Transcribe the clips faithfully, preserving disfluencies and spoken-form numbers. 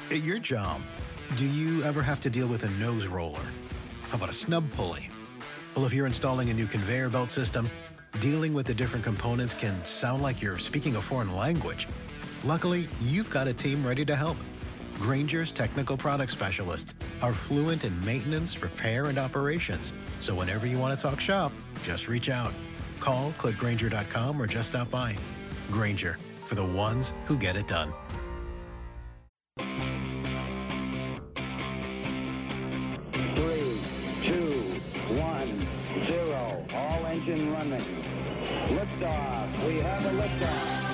At your job, do you ever have to deal with a nose roller? How about a snub pulley? Well, if you're installing a new conveyor belt system, dealing with the different components can sound like you're speaking a foreign language. Luckily, you've got a team ready to help. Grainger's technical product specialists are fluent in maintenance, repair, and operations. So whenever you want to talk shop, just reach out. Call, click Grainger dot com, or just stop by. Grainger, for the ones who get it done. Three, two, one, zero. All engine running. Liftoff. We have a liftoff.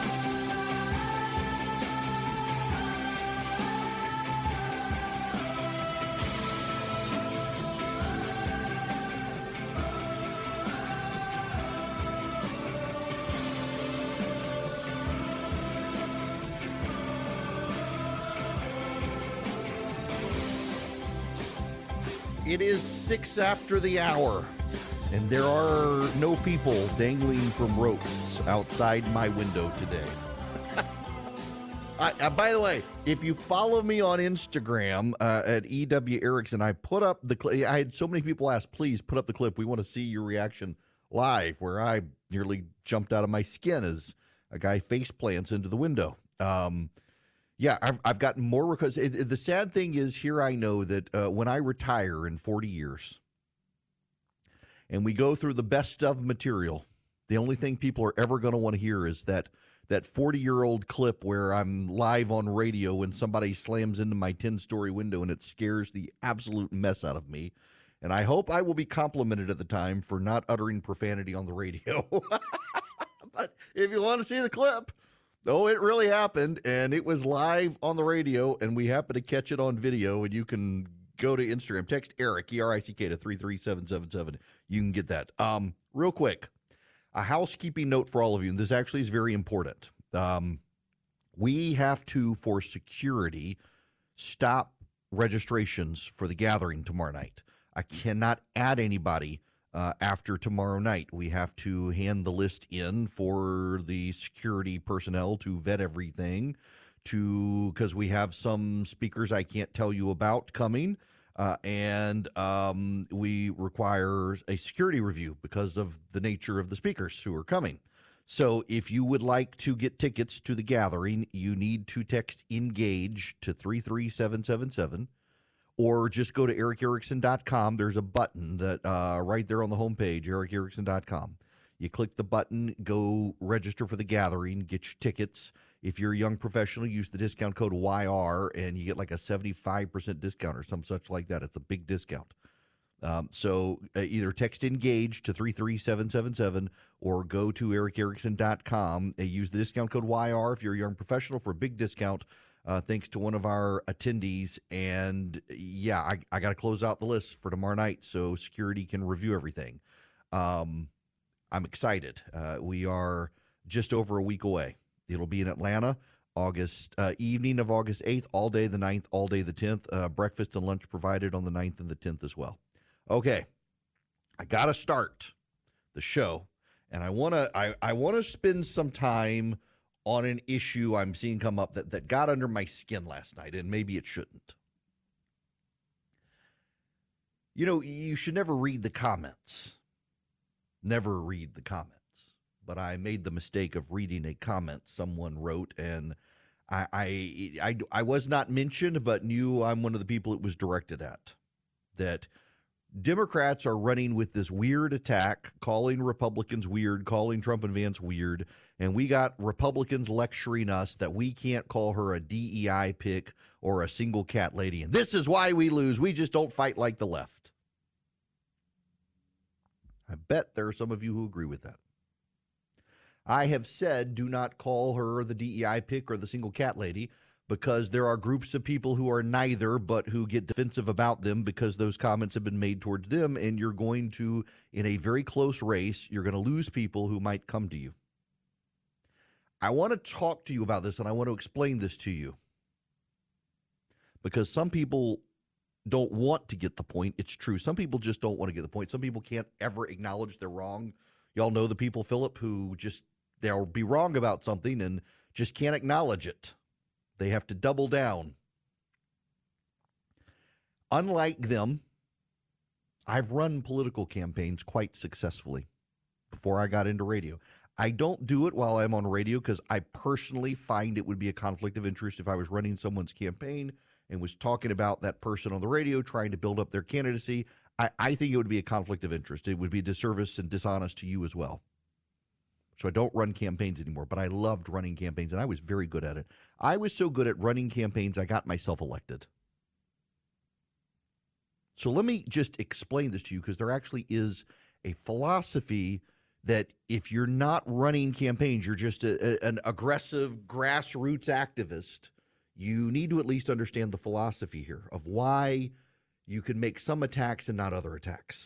It is six after the hour, and there are no people dangling from ropes outside my window today. I, uh, by the way, if you follow me on Instagram uh, at E W Erickson, I put up the clip. I had so many people ask, please put up the clip. We want to see your reaction live, where I nearly jumped out of my skin as a guy face plants into the window. Um, Yeah, I've I've gotten more requests. The sad thing is, here I know that uh, when I retire in forty years, and we go through the best of material, the only thing people are ever going to want to hear is that that forty-year-old clip where I'm live on radio and somebody slams into my ten-story window and it scares the absolute mess out of me. And I hope I will be complimented at the time for not uttering profanity on the radio. But if you want to see the clip, oh, it really happened, and it was live on the radio, and we happened to catch it on video, and you can go to Instagram. Text Eric, E R I C K, to three three seven seven seven. You can get that. Um, real quick, a housekeeping note for all of you, and this actually is very important. Um, we have to, for security, stop registrations for the gathering tomorrow night. I cannot add anybody Uh, after tomorrow night. We have to hand the list in for the security personnel to vet everything, to because we have some speakers I can't tell you about coming, uh, and um, we require a security review because of the nature of the speakers who are coming. So if you would like to get tickets to the gathering, you need to text ENGAGE to three three seven seven seven. Or just go to eric erickson dot com. There's a button that uh, right there on the homepage, eric erickson dot com. You click the button, go register for the gathering, get your tickets. If you're a young professional, use the discount code Y R, and you get like a seventy-five percent discount or some such like that. It's a big discount. Um, so uh, either text ENGAGE to three three seven seven seven or go to eric erickson dot com and use the discount code Y R if you're a young professional for a big discount. Uh, thanks to one of our attendees. And yeah, I, I got to close out the list for tomorrow night so security can review everything. Um, I'm excited. Uh, we are just over a week away. It'll be in Atlanta, August uh, evening of August eighth, all day the ninth, all day the tenth. Uh, breakfast and lunch provided on the ninth and the tenth as well. Okay, I got to start the show, and I want to I, I want to spend some time on an issue I'm seeing come up that, that got under my skin last night, and maybe it shouldn't. You know, you should never read the comments. Never read the comments. But I made the mistake of reading a comment someone wrote, and I, I, I, I was not mentioned, but knew I'm one of the people it was directed at. That Democrats are running with this weird attack, calling Republicans weird, calling Trump and Vance weird, and we got Republicans lecturing us that we can't call her a D E I pick or a single cat lady. And this is why we lose. We just don't fight like the left. I bet there are some of you who agree with that. I have said do not call her the D E I pick or the single cat lady, because there are groups of people who are neither, but who get defensive about them because those comments have been made towards them, and you're going to, in a very close race, you're going to lose people who might come to you. I want to talk to you about this, and I want to explain this to you, because some people don't want to get the point. It's true. Some people just don't want to get the point. Some people can't ever acknowledge they're wrong. Y'all know the people, Philip, who just, they'll be wrong about something and just can't acknowledge it. They have to double down Unlike them, I've run political campaigns quite successfully before I got into radio. I don't do it while I'm on radio because I personally find it would be a conflict of interest if I was running someone's campaign and was talking about that person on the radio trying to build up their candidacy. I, I think it would be a conflict of interest. It would be a disservice and dishonest to you as well. So I don't run campaigns anymore, but I loved running campaigns, and I was very good at it. I was so good at running campaigns, I got myself elected. So let me just explain this to you, because there actually is a philosophy that if you're not running campaigns, you're just a, a, an aggressive grassroots activist, you need to at least understand the philosophy here of why you can make some attacks and not other attacks.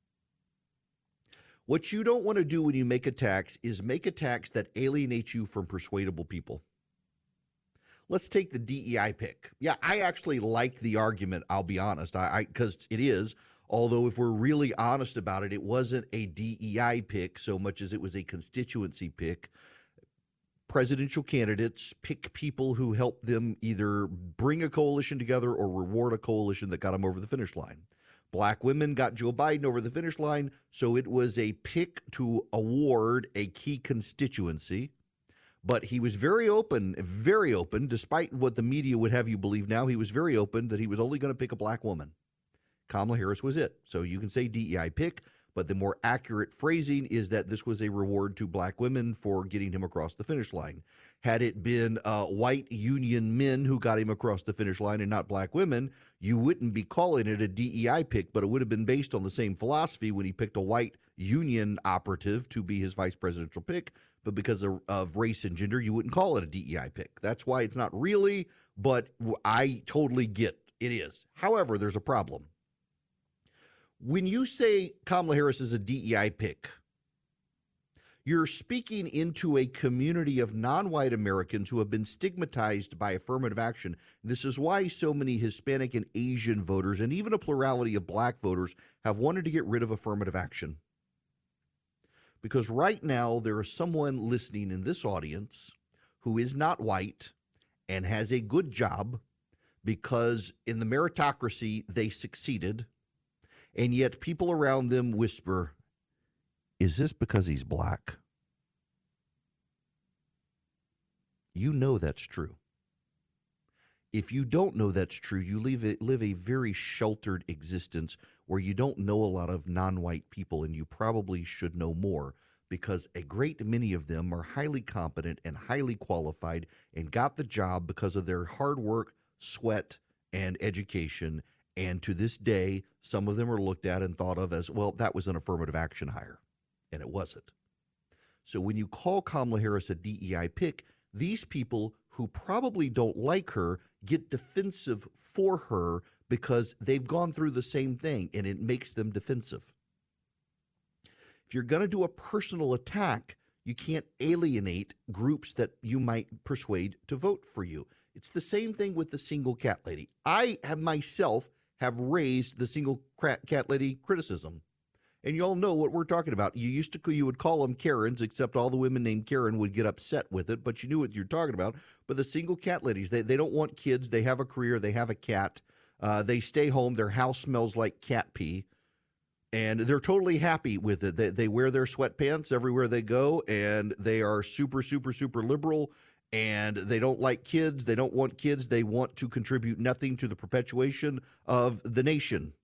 What you don't want to do when you make attacks is make attacks that alienate you from persuadable people. Let's take the D E I pick. Yeah, I actually like the argument, I'll be honest, I because it is. Although if we're really honest about it, it wasn't a D E I pick so much as it was a constituency pick. Presidential candidates pick people who help them either bring a coalition together or reward a coalition that got them over the finish line. Black women got Joe Biden over the finish line, so it was a pick to award a key constituency. But he was very open, very open, despite what the media would have you believe now. He was very open that he was only going to pick a black woman. Kamala Harris was it. So you can say D E I pick, but the more accurate phrasing is that this was a reward to black women for getting him across the finish line. Had it been uh, white union men who got him across the finish line and not black women, you wouldn't be calling it a D E I pick, but it would have been based on the same philosophy when he picked a white union operative to be his vice presidential pick. But because of, of race and gender, you wouldn't call it a D E I pick. That's why it's not really, but I totally get it is. However, there's a problem. When you say Kamala Harris is a D E I pick, you're speaking into a community of non-white Americans who have been stigmatized by affirmative action. This is why so many Hispanic and Asian voters, and even a plurality of black voters, have wanted to get rid of affirmative action. Because right now there is someone listening in this audience who is not white and has a good job because in the meritocracy they succeeded. And yet people around them whisper, is this because he's black? You know that's true. If you don't know that's true, you live a, live a very sheltered existence where you don't know a lot of non-white people, and you probably should know more because a great many of them are highly competent and highly qualified and got the job because of their hard work, sweat, and education. And to this day, some of them are looked at and thought of as, well, that was an affirmative action hire. And it wasn't. So when you call Kamala Harris a D E I pick, these people who probably don't like her get defensive for her because they've gone through the same thing, and it makes them defensive. If you're going to do a personal attack, you can't alienate groups that you might persuade to vote for you. It's the same thing with the single cat lady. I have myself have raised the single cat lady criticism. And you all know what we're talking about. You used to, you would call them Karens, except all the women named Karen would get upset with it, but you knew what you're talking about. But the single cat ladies, they, they don't want kids. They have a career. They have a cat. Uh, they stay home. Their house smells like cat pee. And they're totally happy with it. They, they wear their sweatpants everywhere they go, and they are super, super, super liberal. And they don't like kids. They don't want kids. They want to contribute nothing to the perpetuation of the nation.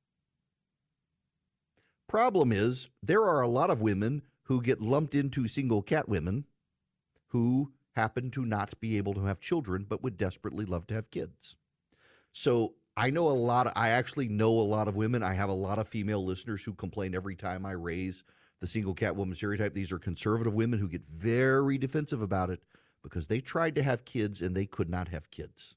Problem is, there are a lot of women who get lumped into single cat women who happen to not be able to have children but would desperately love to have kids. So I know a lot. Of, I actually know a lot of women. I have a lot of female listeners who complain every time I raise the single cat woman stereotype. These are conservative women who get very defensive about it because they tried to have kids and they could not have kids.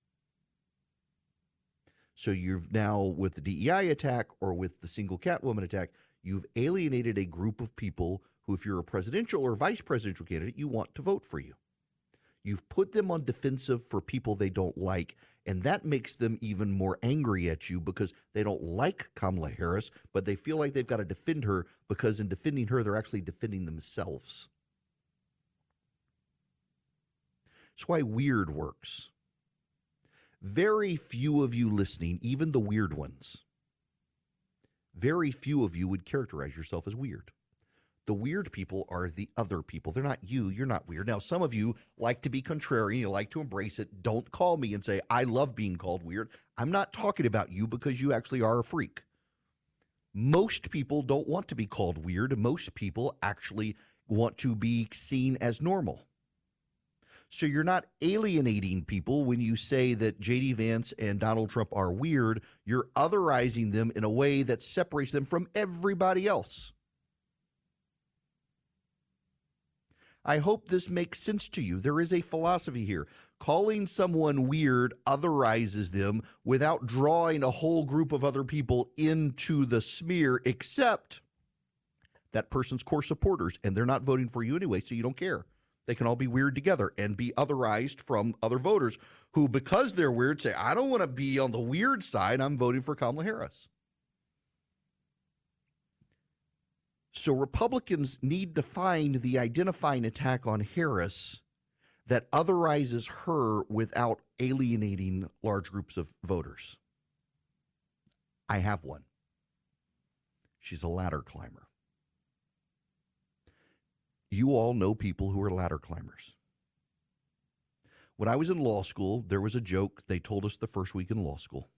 So you've now, with the D E I attack or with the single cat woman attack, you've alienated a group of people who, if you're a presidential or vice presidential candidate, you want to vote for you. You've put them on defensive for people they don't like, and that makes them even more angry at you because they don't like Kamala Harris, but they feel like they've got to defend her because in defending her, they're actually defending themselves. That's why weird works. Very few of you listening, even the weird ones, very few of you would characterize yourself as weird. The weird people are the other people. They're not you. You're not weird. Now, some of you like to be contrarian. You like to embrace it. Don't call me and say, I love being called weird. I'm not talking about you because you actually are a freak. Most people don't want to be called weird. Most people actually want to be seen as normal. So you're not alienating people when you say that J D Vance and Donald Trump are weird. You're otherizing them in a way that separates them from everybody else. I hope this makes sense to you. There is a philosophy here. Calling someone weird otherizes them without drawing a whole group of other people into the smear, except that person's core supporters, and they're not voting for you anyway, so you don't care. They can all be weird together and be otherized from other voters who, because they're weird, say, I don't want to be on the weird side. I'm voting for Kamala Harris. So Republicans need to find the identifying attack on Harris that otherizes her without alienating large groups of voters. I have one. She's a ladder climber. You all know people who are ladder climbers. When I was in law school, there was a joke they told us the first week in law school.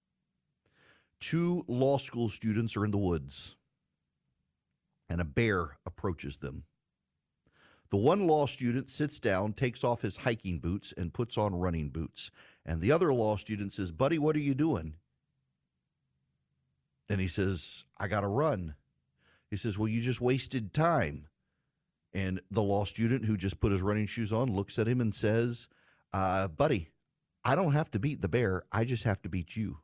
Two law school students are in the woods, and a bear approaches them. The one law student sits down, takes off his hiking boots, and puts on running boots. And the other law student says, buddy, what are you doing? And he says, I got to run. He says, well, you just wasted time. And the law student who just put his running shoes on looks at him and says, uh, buddy, I don't have to beat the bear. I just have to beat you.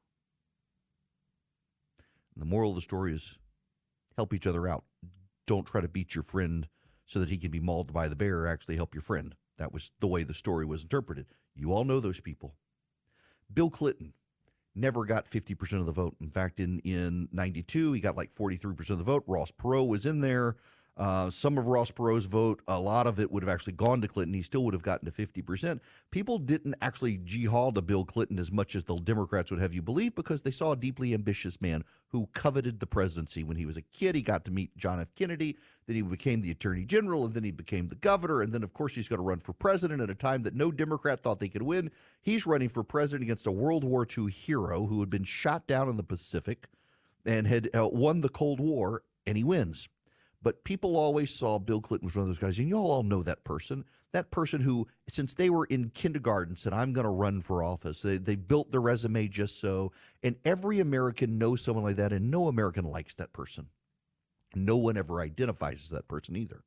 And the moral of the story is help each other out. Don't try to beat your friend so that he can be mauled by the bear. Actually help your friend. That was the way the story was interpreted. You all know those people. Bill Clinton never got fifty percent of the vote. In fact, in, in ninety-two, he got like forty-three percent of the vote. Ross Perot was in there. Uh, some of Ross Perot's vote, a lot of it would have actually gone to Clinton. He still would have gotten to fifty percent. People didn't actually jihad to Bill Clinton as much as the Democrats would have you believe because they saw a deeply ambitious man who coveted the presidency. When he was a kid, he got to meet John F. Kennedy. Then he became the attorney general, and then he became the governor. And then, of course, he's going to run for president at a time that no Democrat thought they could win. He's running for president against a World War Two hero who had been shot down in the Pacific and had uh, won the Cold War, and he wins. But people always saw Bill Clinton was one of those guys, and you all, all know that person, that person who, since they were in kindergarten, said, I'm going to run for office. They, they built their resume just so, and every American knows someone like that, and no American likes that person. No one ever identifies as that person either.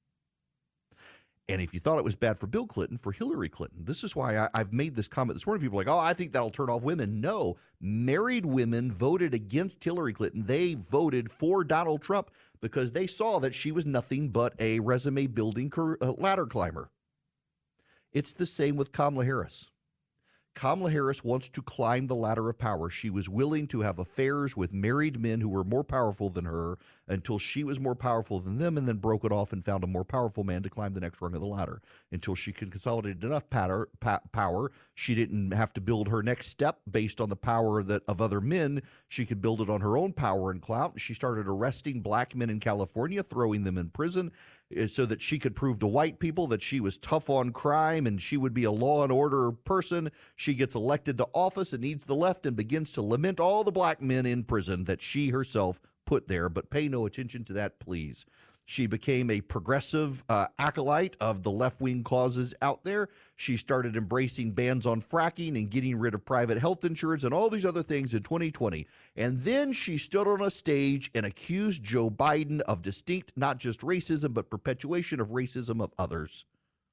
And if you thought it was bad for Bill Clinton, for Hillary Clinton, this is why I, I've made this comment this morning. People are like, oh, I think that'll turn off women. No, married women voted against Hillary Clinton. They voted for Donald Trump because they saw that she was nothing but a resume building ladder climber. It's the same with Kamala Harris. Kamala Harris wants to climb the ladder of power. She was willing to have affairs with married men who were more powerful than her until she was more powerful than them, and then broke it off and found a more powerful man to climb the next rung of the ladder. Until she could consolidate enough power, power, she didn't have to build her next step based on the power that of other men. She could build it on her own power and clout. She started arresting black men in California, throwing them in prison, so that she could prove to white people that she was tough on crime and she would be a law and order person. She gets elected to office and needs the left and begins to lament all the black men in prison that she herself put there. But pay no attention to that, please. She became a progressive uh, acolyte of the left-wing causes out there. She started embracing bans on fracking and getting rid of private health insurance and all these other things in twenty twenty. And then she stood on a stage and accused Joe Biden of distinct, not just racism, but perpetuation of racism of others,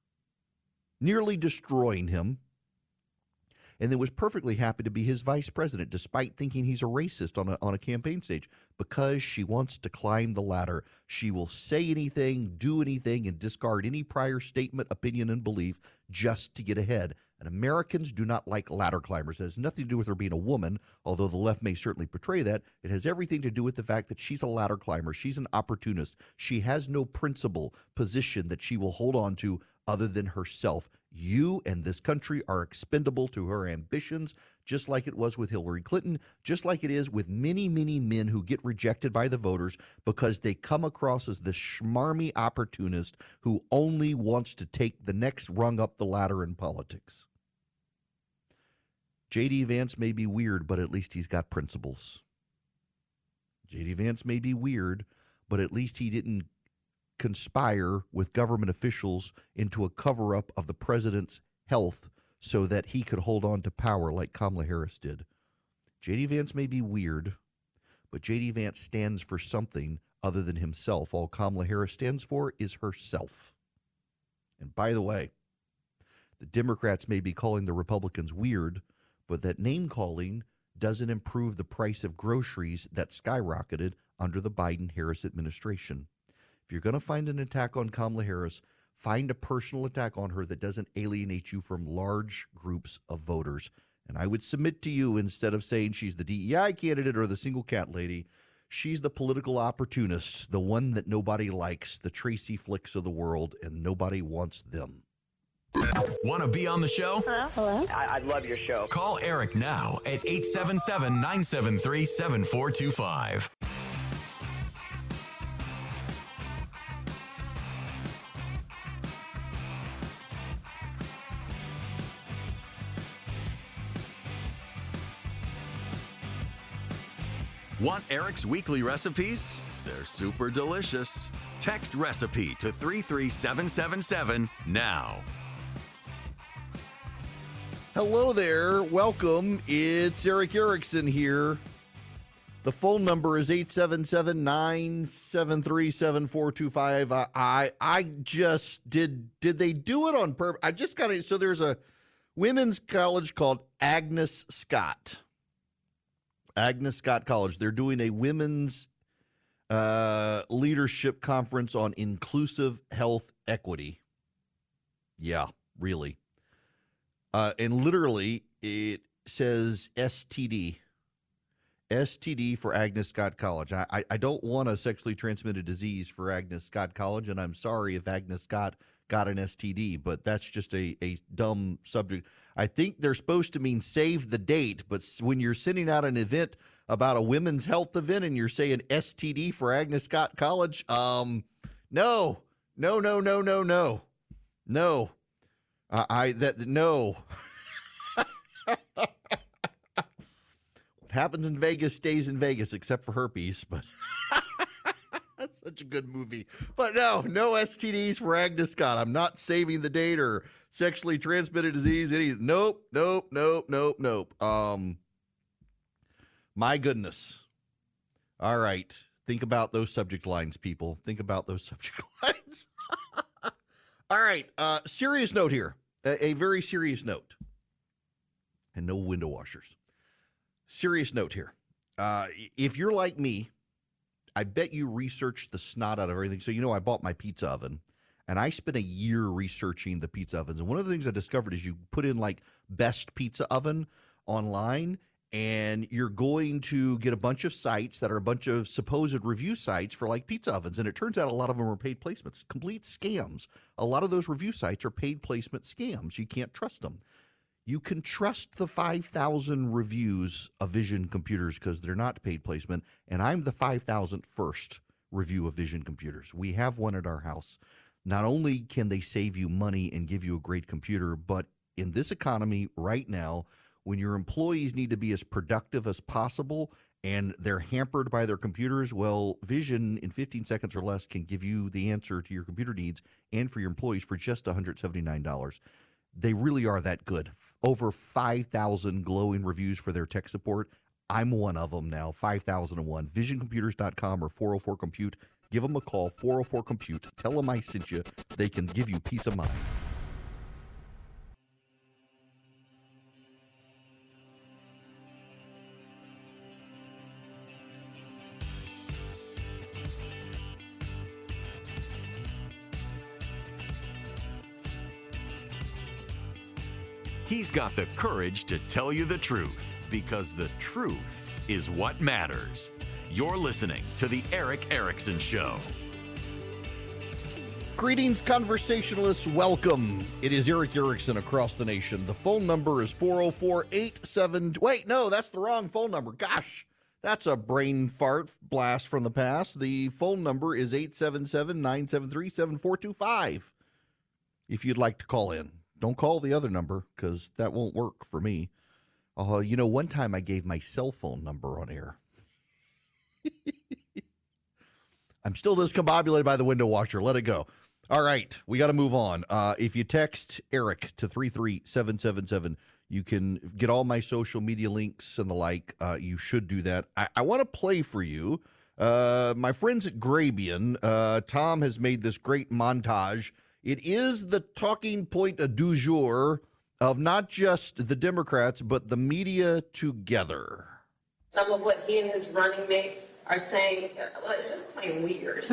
nearly destroying him. And then was perfectly happy to be his vice president, despite thinking he's a racist on a, on a campaign stage, because she wants to climb the ladder. She will say anything, do anything, and discard any prior statement, opinion, and belief just to get ahead. And Americans do not like ladder climbers. It has nothing to do with her being a woman, although the left may certainly portray that. It has everything to do with the fact that she's a ladder climber. She's an opportunist. She has no principle position that she will hold on to other than herself. You and this country are expendable to her ambitions, just like it was with Hillary Clinton, just like it is with many, many men who get rejected by the voters because they come across as the schmarmy opportunist who only wants to take the next rung up the ladder in politics. J D. Vance may be weird, but at least he's got principles. J D. Vance may be weird, but at least he didn't conspire with government officials into a cover-up of the president's health so that he could hold on to power like Kamala Harris did. J D. Vance may be weird, but J D. Vance stands for something other than himself. All Kamala Harris stands for is herself. And by the way, the Democrats may be calling the Republicans weird, but that name-calling doesn't improve the price of groceries that skyrocketed under the Biden-Harris administration. If you're going to find an attack on Kamala Harris, find a personal attack on her that doesn't alienate you from large groups of voters. And I would submit to you, instead of saying she's the D E I candidate or the single cat lady, she's the political opportunist, the one that nobody likes, the Tracy Flicks of the world, and nobody wants them. Want to be on the show? Hello? Hello? I, I love your show. Call Eric now at eight seven seven, nine seven three, seven four two five. Want Eric's weekly recipes? They're super delicious. Text recipe to three three seven seven seven now. Hello there. Welcome. It's Eric Erickson here. The phone number is eight seven seven, nine seven three, seven four two five. I, I I just did did they do it on purpose? I just got it. So there's a women's college called Agnes Scott. Agnes Scott College. They're doing a women's uh, leadership conference on inclusive health equity. Yeah, really. Uh, and literally, it says S T D. S T D for Agnes Scott College. I, I, I don't want a sexually transmitted disease for Agnes Scott College, and I'm sorry if Agnes Scott got an S T D, but that's just a, a dumb subject. I think they're supposed to mean save the date, but when you're sending out an event about a women's health event and you're saying S T D for Agnes Scott College, um, no, no, no, no, no, no, no. Uh, I that no. What happens in Vegas stays in Vegas, except for herpes. But that's such a good movie. But no, no S T Ds for Agnes Scott. I'm not saving the date or sexually transmitted disease. Any nope, nope, nope, nope, nope. Um, my goodness. All right, think about those subject lines, people. Think about those subject lines. All right, uh, serious note here. A, a very serious note. And no window washers. Serious note here. Uh, if you're like me, I bet you researched the snot out of everything. So, you know, I bought my pizza oven, and I spent a year researching the pizza ovens. And one of the things I discovered is you put in, like, best pizza oven online, and you're going to get a bunch of sites that are a bunch of supposed review sites for, like, pizza ovens. And it turns out a lot of them are paid placements, complete scams. A lot of those review sites are paid placement scams. You can't trust them. You can trust the five thousand reviews of Vision computers because they're not paid placement, and I'm the five thousand first review of Vision computers. We have one at our house. Not only can they save you money and give you a great computer, but in this economy right now, when your employees need to be as productive as possible and they're hampered by their computers, well, Vision in fifteen seconds or less can give you the answer to your computer needs and for your employees for just one hundred seventy-nine dollars. They really are that good. Over five thousand glowing reviews for their tech support. I'm one of them now, five thousand one. vision computers dot com or four oh four compute. Give them a call, four oh four compute. Tell them I sent you. They can give you peace of mind. He's got the courage to tell you the truth, because the truth is what matters. You're listening to The Eric Erickson Show. Greetings, conversationalists. Welcome. It is Erick Erickson across the nation. The phone number is four oh four, eight seven... Wait, no, that's the wrong phone number. Gosh, that's a brain fart blast from the past. The phone number is eight seven seven, nine seven three, seven four two five. If you'd like to call in. Don't call the other number, because that won't work for me. Uh, you know, one time I gave my cell phone number on air. I'm still discombobulated by the window washer. Let it go. All right, we got to move on. Uh, if you text Eric to three three seven seven seven, you can get all my social media links and the like. Uh, you should do that. I, I want to play for you. Uh, my friends at Grabien, uh, Tom has made this great montage. It is the talking point du jour of not just the Democrats, but the media together. Some of what he and his running mate are saying, well, it's just plain weird.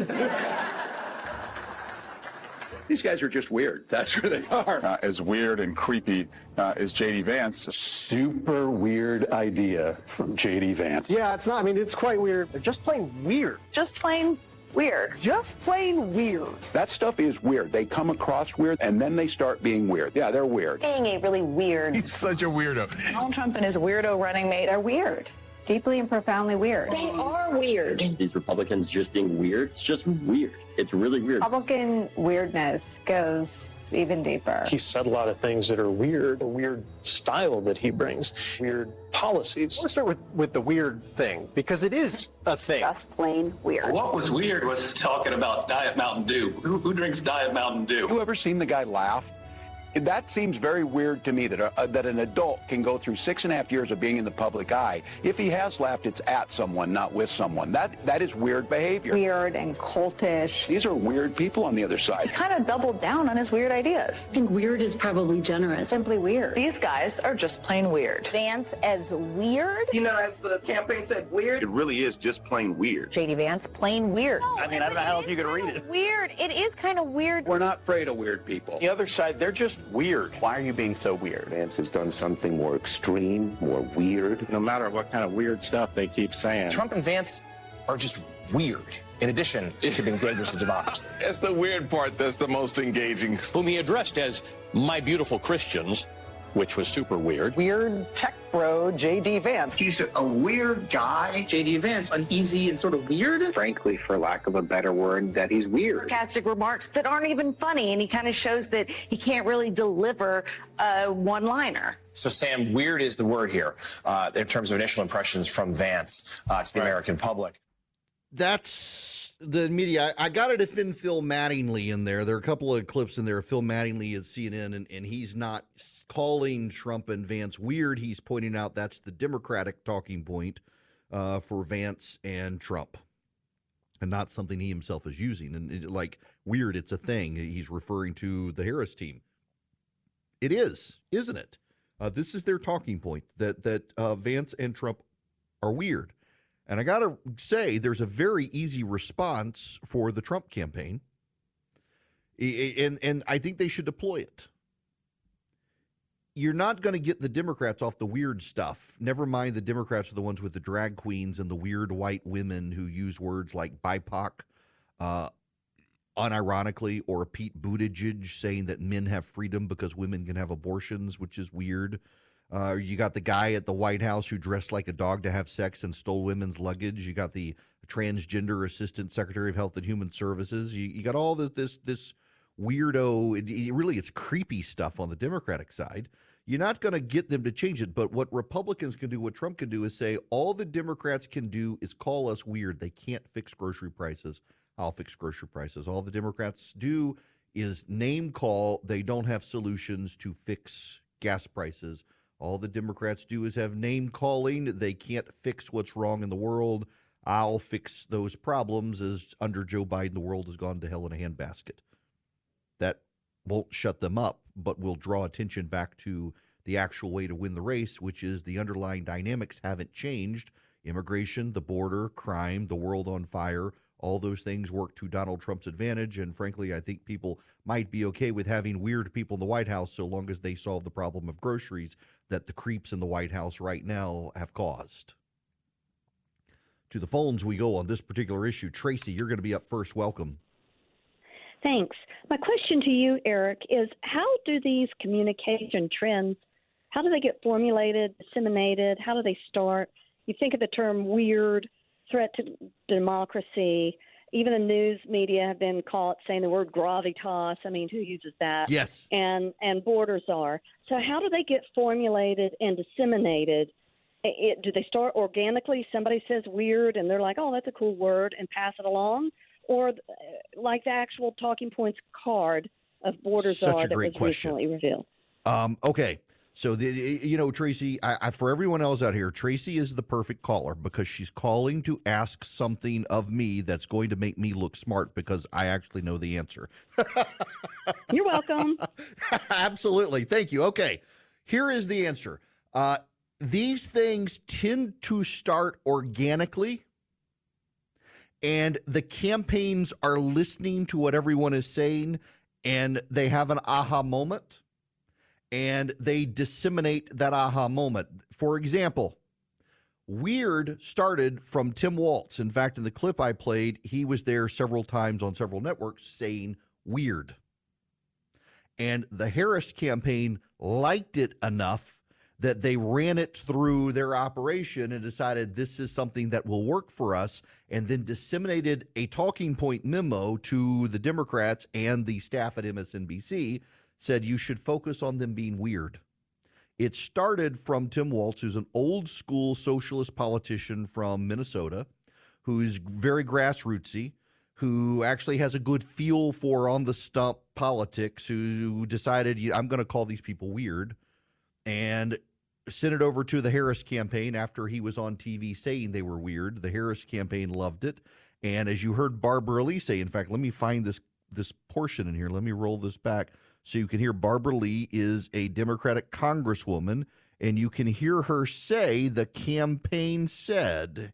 These guys are just weird. That's where they are. Uh, as weird and creepy uh, as J D Vance. Super weird idea from J D Vance. Yeah, it's not. I mean, it's quite weird. They're just plain weird. Just plain weird. Just plain weird. That stuff is weird. They come across weird, and then they start being weird. Yeah, they're weird. Being a really weird. He's such a weirdo. Donald Trump and his weirdo running mate are weird. Deeply and profoundly weird. They are weird. These Republicans just being weird, it's just weird. It's really weird. Republican weirdness goes even deeper. He said a lot of things that are weird, a weird style that he brings, weird policies. Let's start with, with the weird thing, because it is a thing. Just plain weird. What was weird was talking about Diet Mountain Dew. Who, who drinks Diet Mountain Dew? You ever seen the guy laugh? That seems very weird to me, that a, that an adult can go through six and a half years of being in the public eye. If he has laughed, it's at someone, not with someone. That That is weird behavior. Weird and cultish. These are weird people on the other side. He kind of doubled down on his weird ideas. I think weird is probably generous. Simply weird. These guys are just plain weird. Vance as weird? You know, as the campaign said, weird. It really is just plain weird. J D Vance, plain weird. I mean, I don't know how else you could read it. Weird. It is kind of weird. We're not afraid of weird people. The other side, they're just weird. Why are you being so weird? Vance has done something more extreme, more weird. No matter what kind of weird stuff they keep saying. Trump and Vance are just weird, in addition to being dangerous to democracy. It's the weird part that's the most engaging. Whom he addressed as my beautiful Christians, which was super weird. Weird tech bro, J D Vance. He's a weird guy. J D Vance, uneasy and sort of weird. Frankly, for lack of a better word, that he's weird. Sarcastic remarks that aren't even funny, and he kind of shows that he can't really deliver a one-liner. So, Sam, weird is the word here uh, in terms of initial impressions from Vance uh, to the right. American public. That's the media. I, I got to defend Phil Mattingly in there. There are a couple of clips in there of Phil Mattingly at C N N, and, and he's not calling Trump and Vance weird. He's pointing out that's the Democratic talking point uh, for Vance and Trump, and not something he himself is using. And it, like weird, it's a thing. He's referring to the Harris team. It is, isn't it? Uh, this is their talking point, that that uh, Vance and Trump are weird. And I got to say, there's a very easy response for the Trump campaign, and, and I think they should deploy it. You're not going to get the Democrats off the weird stuff. Never mind, the Democrats are the ones with the drag queens and the weird white women who use words like B I P O C, uh, unironically, or Pete Buttigieg saying that men have freedom because women can have abortions, which is weird. Uh, you got the guy at the White House who dressed like a dog to have sex and stole women's luggage. You got the transgender assistant secretary of Health and Human Services. You, you got all this this, this weirdo. It, it really, it's creepy stuff on the Democratic side. You're not going to get them to change it. But what Republicans can do, what Trump can do, is say all the Democrats can do is call us weird. They can't fix grocery prices. I'll fix grocery prices. All the Democrats do is name call. They don't have solutions to fix gas prices. All the Democrats do is have name calling. They can't fix what's wrong in the world. I'll fix those problems. As under Joe Biden, the world has gone to hell in a handbasket. That won't shut them up, but will draw attention back to the actual way to win the race, which is the underlying dynamics haven't changed. Immigration, the border, crime, the world on fire, all those things work to Donald Trump's advantage. And frankly, I think people might be okay with having weird people in the White House so long as they solve the problem of groceries that the creeps in the White House right now have caused. To the phones we go on this particular issue. Tracy, you're going to be up first. Welcome. Thanks. My question to you, Eric, is how do these communication trends, how do they get formulated, disseminated? How do they start? You think of the term weird, threat to democracy. Even the news media have been caught saying the word gravitas. I mean, who uses that? Yes. And and borders are. So how do they get formulated and disseminated? It, do they start organically? Somebody says weird, and they're like, oh, that's a cool word, and pass it along? Or like the actual talking points card of borders Such are a that great was question. recently revealed? Um, okay. So, the, you know, Tracy, I, I, for everyone else out here, Tracy is the perfect caller because she's calling to ask something of me that's going to make me look smart because I actually know the answer. You're welcome. Absolutely. Thank you. Okay. Here is the answer. Uh, these things tend to start organically, and the campaigns are listening to what everyone is saying, and they have an aha moment. And they disseminate that aha moment. For example, weird started from Tim Walz. In fact, in the clip I played, he was there several times on several networks saying weird. And the Harris campaign liked it enough that they ran it through their operation and decided this is something that will work for us, and then disseminated a talking point memo to the Democrats and the staff at M S N B C, said you should focus on them being weird. It started from Tim Walz, who's an old school socialist politician from Minnesota, who's very grassrootsy, who actually has a good feel for on the stump politics, who decided, I'm going to call these people weird, and sent it over to the Harris campaign after he was on T V saying they were weird. The Harris campaign loved it. And as you heard Barbara Lee say, in fact, let me find this, this portion in here. Let me roll this back. So you can hear Barbara Lee is a Democratic congresswoman, and you can hear her say the campaign said.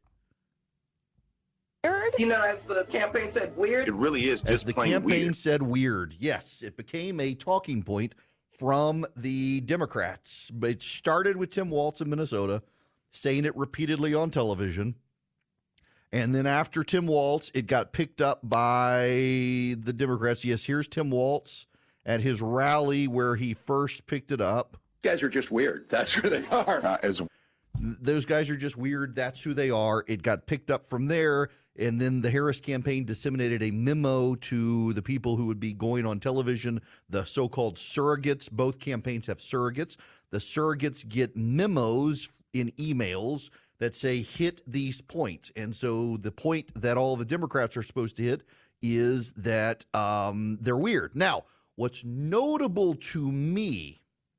You know, as the campaign said, weird. It really is just As the plain campaign weird. said weird. Yes, it became a talking point from the Democrats. But it started with Tim Walz in Minnesota saying it repeatedly on television. And then after Tim Walz, it got picked up by the Democrats. Yes, here's Tim Walz at his rally where he first picked it up. Guys are just weird. That's who they are. Uh, as Those guys are just weird. That's who they are. It got picked up from there. And then the Harris campaign disseminated a memo to the people who would be going on television, the so-called surrogates. Both campaigns have surrogates. The surrogates get memos in emails that say hit these points. And so the point that all the Democrats are supposed to hit is that um, they're weird. Now, what's notable to me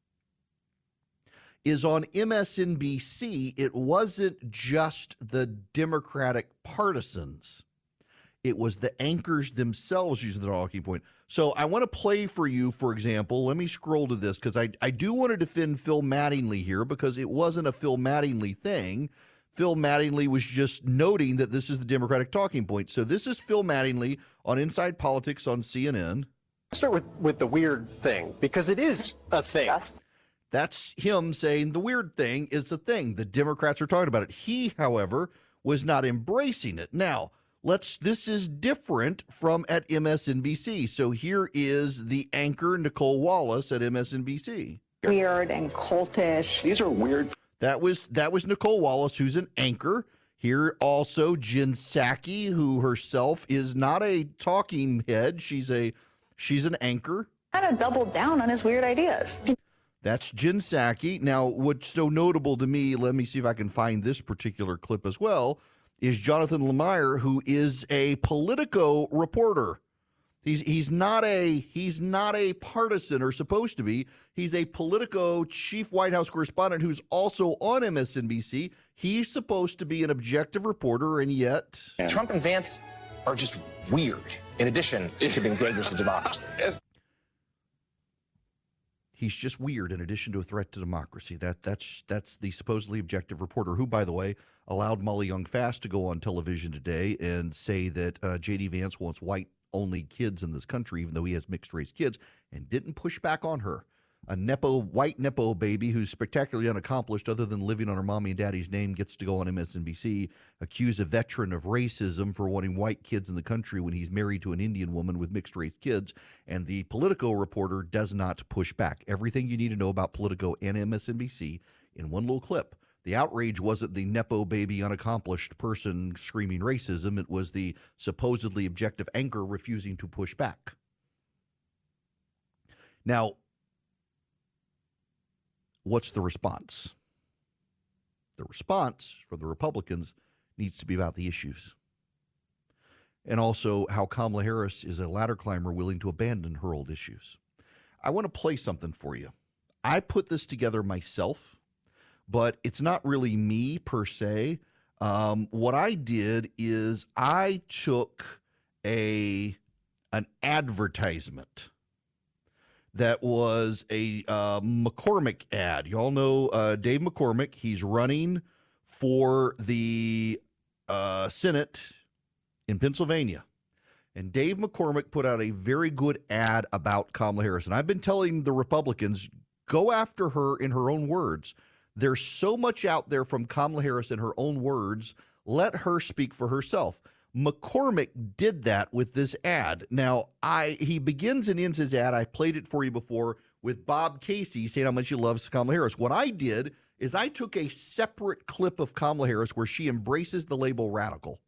is on M S N B C, it wasn't just the Democratic partisans. It was the anchors themselves using the talking point. So I want to play for you, for example. Let me scroll to this because I, I do want to defend Phil Mattingly here because it wasn't a Phil Mattingly thing. Phil Mattingly was just noting that this is the Democratic talking point. So this is Phil Mattingly on Inside Politics on C N N. Let's start with, with the weird thing, because it is a thing. That's him saying the weird thing is a thing. The Democrats are talking about it. He, however, was not embracing it. Now, let's. This is different from at M S N B C. So here is the anchor, Nicole Wallace, at M S N B C. Weird and cultish. These are weird. That was that was Nicole Wallace, who's an anchor. Here also Jen Psaki, who herself is not a talking head. She's a she's an anchor. Kind of doubled down on his weird ideas. That's Jen Psaki. Now, what's so notable to me, let me see if I can find this particular clip as well, is Jonathan Lemire, who is a Politico reporter. He's he's not a he's not a partisan, or supposed to be. He's a Politico chief White House correspondent who's also on M S N B C. He's supposed to be an objective reporter, and yet Trump and Vance are just weird, in addition to being dangerous to democracy. He's just weird in addition to a threat to democracy. That that's that's the supposedly objective reporter who, by the way, allowed Molly Young Fast to go on television today and say that uh, J D Vance wants white-only kids in this country, even though he has mixed-race kids, and didn't push back on her. A Nepo, white Nepo baby who's spectacularly unaccomplished other than living on her mommy and daddy's name gets to go on M S N B C, accuse a veteran of racism for wanting white kids in the country when he's married to an Indian woman with mixed-race kids, and the Politico reporter does not push back. Everything you need to know about Politico and M S N B C in one little clip. The outrage wasn't the Nepo baby unaccomplished person screaming racism. It was the supposedly objective anchor refusing to push back. Now, what's the response? The response from the Republicans needs to be about the issues. And also how Kamala Harris is a ladder climber willing to abandon her old issues. I want to play something for you. I put this together myself, but it's not really me per se. Um, what I did is I took a an advertisement that was a uh, McCormick ad. You all know uh, Dave McCormick. He's running for the uh, Senate in Pennsylvania. And Dave McCormick put out a very good ad about Kamala Harris. And I've been telling the Republicans, go after her in her own words. There's so much out there from Kamala Harris in her own words. Let her speak for herself. McCormick did that with this ad. Now, I he begins and ends his ad. I've played it for you before with Bob Casey saying how much he loves Kamala Harris. What I did is I took a separate clip of Kamala Harris where she embraces the label radical.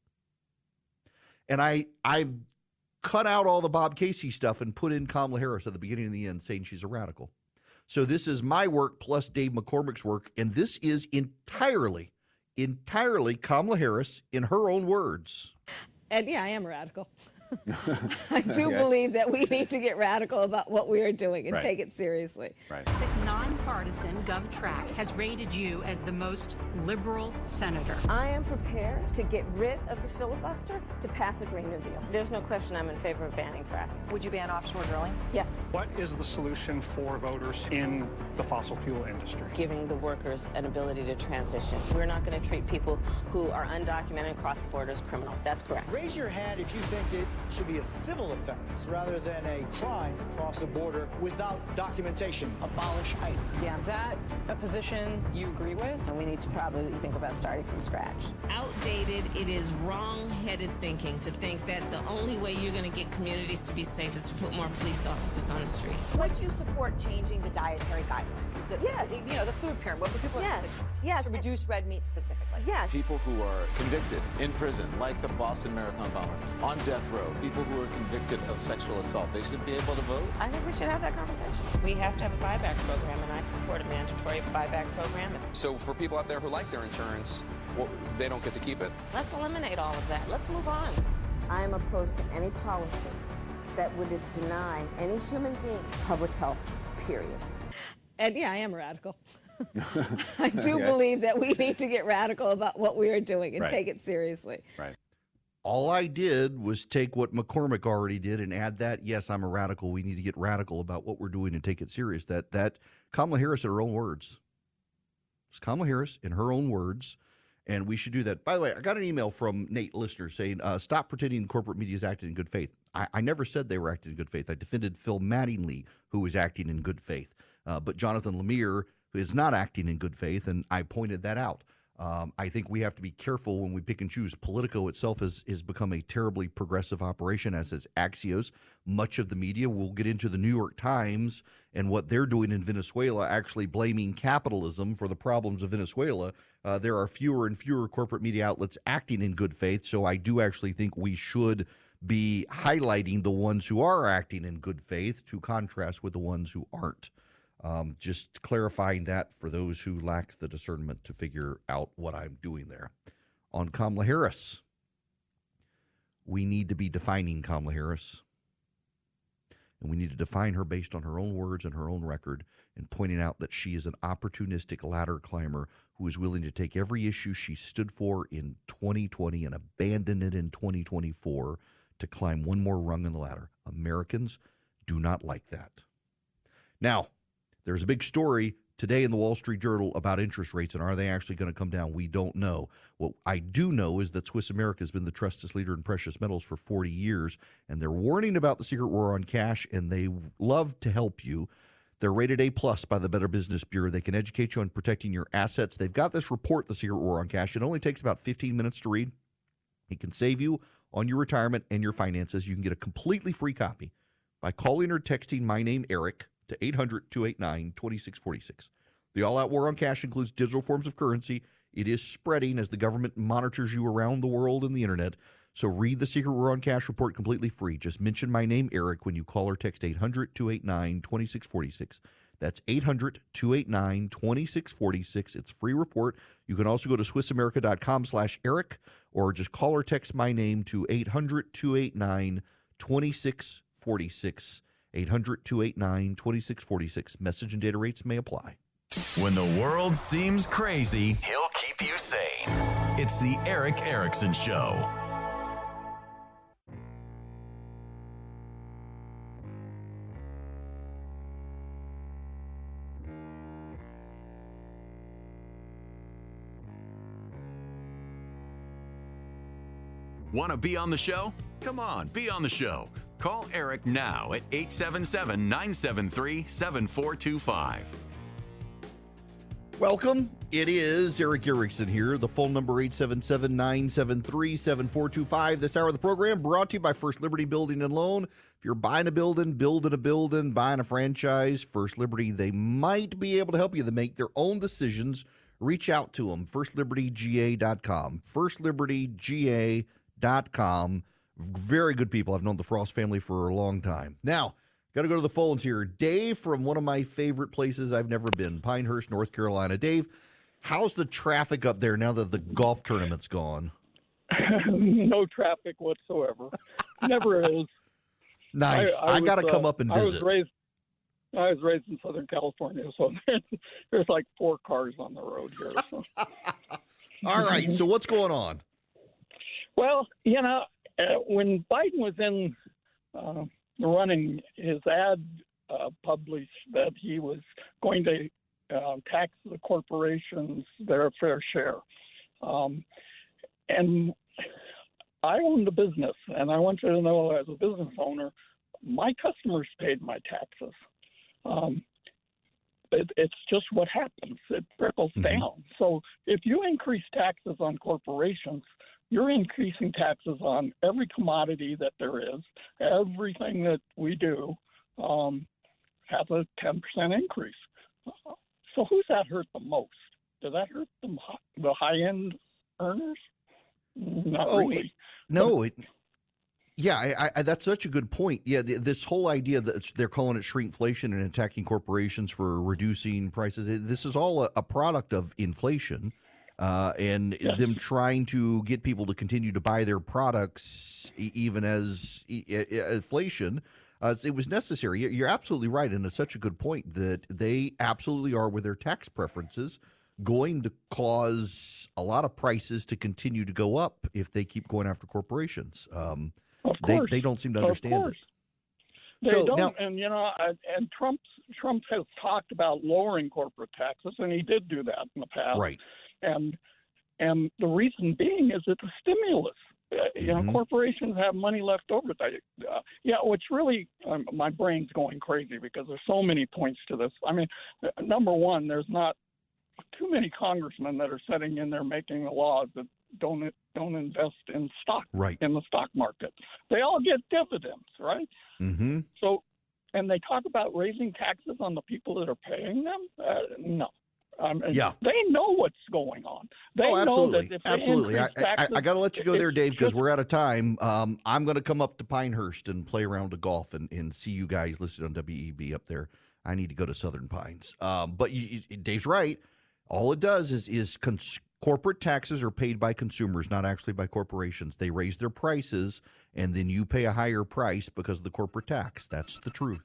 And I I cut out all the Bob Casey stuff and put in Kamala Harris at the beginning and the end saying she's a radical. So this is my work plus Dave McCormick's work, and this is entirely, entirely Kamala Harris in her own words. And yeah, I am a radical. I do okay. believe that we need to get radical about what we are doing and right. take it seriously. Right. The nonpartisan GovTrack has rated you as the most liberal senator. I am prepared to get rid of the filibuster to pass a Green New Deal. There's no question I'm in favor of banning fracking. Would you ban offshore drilling? Yes. What is the solution for voters in the fossil fuel industry? Giving the workers an ability to transition. We're not going to treat people who are undocumented and cross the border as criminals. That's correct. Raise your hand if you think it should be a civil offense rather than a crime across the border without documentation. Abolish ICE. Yeah, is that a position you agree with? And we need to probably think about starting from scratch. Outdated, it is wrong-headed thinking to think that the only way you're going to get communities to be safe is to put more police officers on the street. Would you support changing the dietary guidelines? The, yes. The, you know, the food pyramid. What people yes. To, yes. to reduce red meat specifically. Yes. People who are convicted in prison, like the Boston Marathon bomber, on death row, people who are convicted of sexual assault, they should be able to vote? I think we should have that conversation. We have to have a buyback program, and I support a mandatory buyback program. So for people out there who like their insurance, well, they don't get to keep it? Let's eliminate all of that. Let's move on. I am opposed to any policy that would deny any human being public health, period. And yeah, I am a radical. I do yeah. believe that we need to get radical about what we are doing and right. take it seriously. Right. All I did was take what McCormick already did and add that. Yes, I'm a radical. We need to get radical about what we're doing and take it serious. That that Kamala Harris in her own words. It's Kamala Harris in her own words, and we should do that. By the way, I got an email from Nate Lister saying, uh, stop pretending the corporate media is acting in good faith. I, I never said they were acting in good faith. I defended Phil Mattingly, who was acting in good faith. Uh, but Jonathan Lemire, who is not acting in good faith, and I pointed that out. Um, I think we have to be careful when we pick and choose. Politico itself has, has become a terribly progressive operation, as has Axios. Much of the media, we'll get into the New York Times and what they're doing in Venezuela, actually blaming capitalism for the problems of Venezuela. Uh, there are fewer and fewer corporate media outlets acting in good faith, so I do actually think we should be highlighting the ones who are acting in good faith to contrast with the ones who aren't. Um, just clarifying that for those who lack the discernment to figure out what I'm doing there. On Kamala Harris, we need to be defining Kamala Harris. And we need to define her based on her own words and her own record, and pointing out that she is an opportunistic ladder climber who is willing to take every issue she stood for in twenty twenty and abandon it in twenty twenty-four to climb one more rung in the ladder. Americans do not like that. Now, there's a big story today in the Wall Street Journal about interest rates, and are they actually going to come down? We don't know. What I do know is that Swiss America has been the trusted leader in precious metals for forty years, and they're warning about the secret war on cash, and they love to help you. They're rated A plus by the Better Business Bureau. They can educate you on protecting your assets. They've got this report, The Secret War on Cash. It only takes about fifteen minutes to read. It can save you on your retirement and your finances. You can get a completely free copy by calling or texting my name, Eric, to eight hundred, two eight nine, two six four six. The All-Out War on Cash includes digital forms of currency. It is spreading as the government monitors you around the world and the internet. So read the Secret War on Cash report completely free. Just mention my name, Eric, when you call or text eight hundred, two eight nine, two six four six. That's eight hundred, two eight nine, two six four six. It's a free report. You can also go to swissamerica.com slash Eric or just call or text my name to eight hundred, two eight nine, two six four six. eight hundred, two eight nine, two six four six. Message and data rates may apply. When the world seems crazy, he'll keep you sane. It's the Erick Erickson Show. Want to be on the show? Come on, be on the show. Call Eric now at eight seven seven, nine seven three, seven four two five. Welcome. It is Erick Erickson here. The phone number eight seven seven, nine seven three, seven four two five. This hour of the program brought to you by First Liberty Building and Loan. If you're buying a building, building a building, buying a franchise, First Liberty, they might be able to help you to make their own decisions. Reach out to them, first liberty g a dot com. first liberty g a dot com. Very good people. I've known the Frost family for a long time. Now, got to go to the phones here. Dave from one of my favorite places I've never been, Pinehurst, North Carolina. Dave, how's the traffic up there now that the golf tournament's gone? No traffic whatsoever. Never is. Nice. I, I, I got to come uh, up and I visit. was raised. I was raised in Southern California, so there's, there's like four cars on the road here. So. All right. So what's going on? Well, you know, uh, when Biden was in uh, the running, his ad uh, published that he was going to uh, tax the corporations their fair share. Um, and I owned a business, and I want you to know, as a business owner, my customers paid my taxes. Um, it, it's just what happens. It trickles mm-hmm. down. So if you increase taxes on corporations, you're increasing taxes on every commodity that there is. Everything that we do um, has a ten percent increase. So who's that hurt the most? Does that hurt the, the high-end earners? Not oh, really. It, no, it, yeah, I, I, that's such a good point. Yeah, the, this whole idea that they're calling it shrinkflation and attacking corporations for reducing prices, this is all a, a product of inflation. Uh, and yes. them trying to get people to continue to buy their products e- even as e- e- inflation. Uh, it was necessary. You're absolutely right, and it's such a good point that they absolutely are, with their tax preferences, going to cause a lot of prices to continue to go up if they keep going after corporations. Um, of they course. they don't seem to understand of it. They so don't, now, and you know, and Trump Trump has talked about lowering corporate taxes, and he did do that in the past. Right. And and the reason being is it's a stimulus. Uh, you Mm-hmm. know, corporations have money left over. They, uh, yeah, which really, um, my brain's going crazy because there's so many points to this. I mean, uh, number one, there's not too many congressmen that are sitting in there making the laws that don't don't invest in stock right. in the stock market. They all get dividends, right? Mm-hmm. So, and they talk about raising taxes on the people that are paying them. Uh, no. Um, yeah. They know what's going on. They oh, absolutely. know that if absolutely. they I, taxes, I, I got to let you go there, Dave, because just, we're out of time. Um, I'm going to come up to Pinehurst and play around of golf and, and see you guys listed on W E B up there. I need to go to Southern Pines. Um, but you, you, Dave's right. All it does is is cons- corporate taxes are paid by consumers, not actually by corporations. They raise their prices, and then you pay a higher price because of the corporate tax. That's the truth.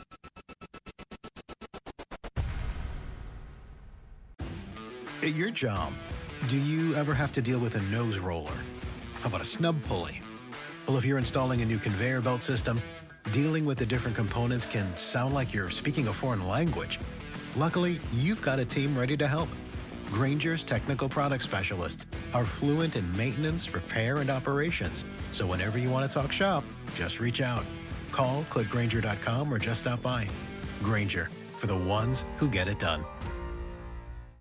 At your job, do you ever have to deal with a nose roller? How about a snub pulley? Well, if you're installing a new conveyor belt system, dealing with the different components can sound like you're speaking a foreign language. Luckily, you've got a team ready to help. Grainger's technical product specialists are fluent in maintenance, repair, and operations. So whenever you want to talk shop, just reach out. Call, click Grainger dot com, or just stop by. Grainger, for the ones who get it done.